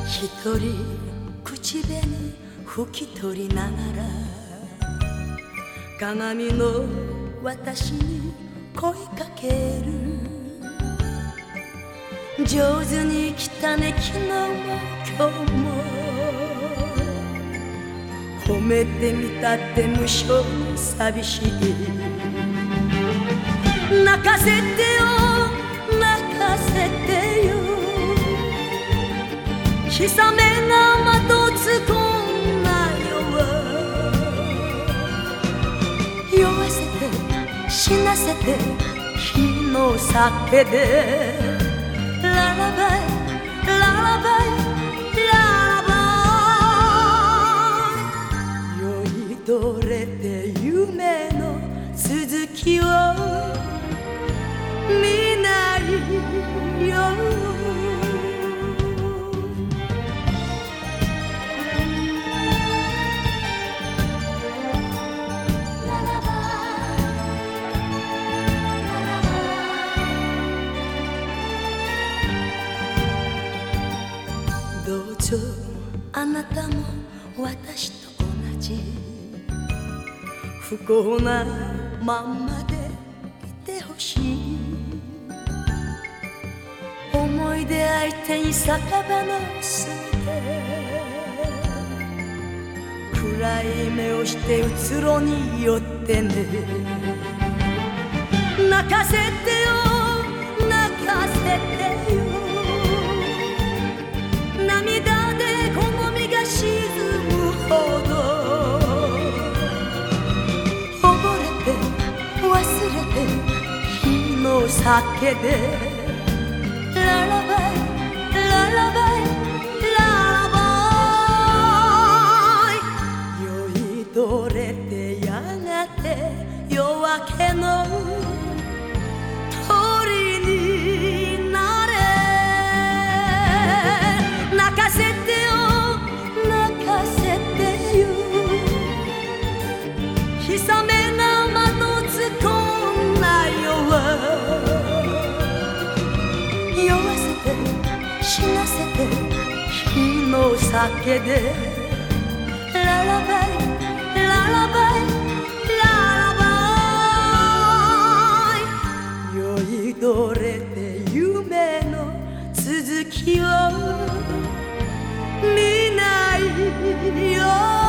一人口紅拭き取りながら鏡の私に声かける。上手に来たね昨日も今日も。褒めてみたって無性に寂しい。泣かせてよ泣かせてよ。小さめが窓つこんな夜。酔わせて死なせて日の酒でララバイララバイララバイ。酔いどれて夢の続きを見ないよ。どうぞあなたも私と同じ不幸なまんまでいてほしい。思い出相手に酒場の隅で暗い目をしてうつろに寄ってね。泣かせてよ泣かせてよ。涙で好みが沈むほど溺れて忘れて日の酒でララバイララバイララバイ。酔いどれてやがて夜明けの鳥になれ。泣かせてよ泣かせてよ。日雨が窓つこんな夜。酔わせて死なせて日の酒でララバイララバイララバイ。酔いどれて夢の続きを見ないよ。